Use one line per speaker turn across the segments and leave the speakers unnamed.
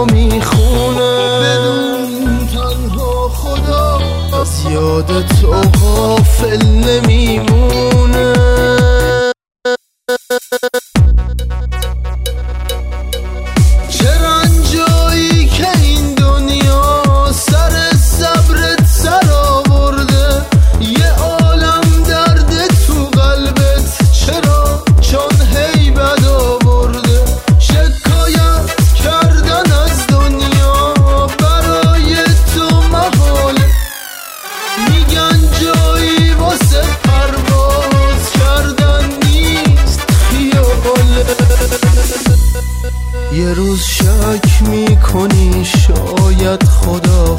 رو میخونه. بدون تنها خدا از یاد تو غافل نمیمونه. چه رنجایی که این دنیا سر صبرت سر آورده، یه عالم درد تو قلبت چرا چون هی بد آورده. شکایت کردن از دنیا برای تو محاله، میگن جایی واسه پرواز کردن نیست خیاله. یه روز شک میکنی شاید خدا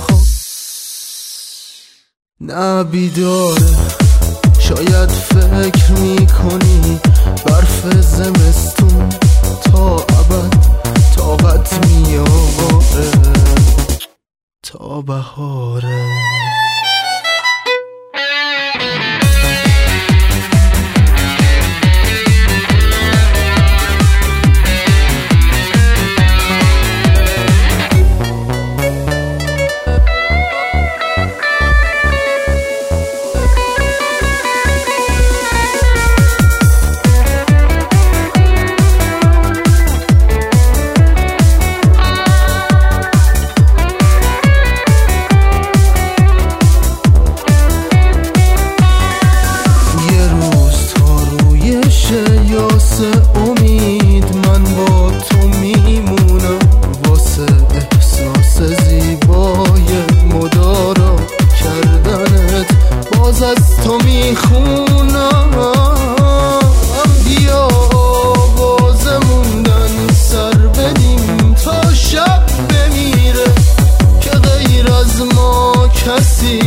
نه بیداره، شاید فکر میکنی برف زمستون تا ابد طاقت میاره تا بهاره. واسه امید من با تو میمونم، واسه احساس زیبای مدارا کردنت باز از تو میخونم. بیا آواز موندن سر بدیم تا شب بمیره، که غیر از ما کسی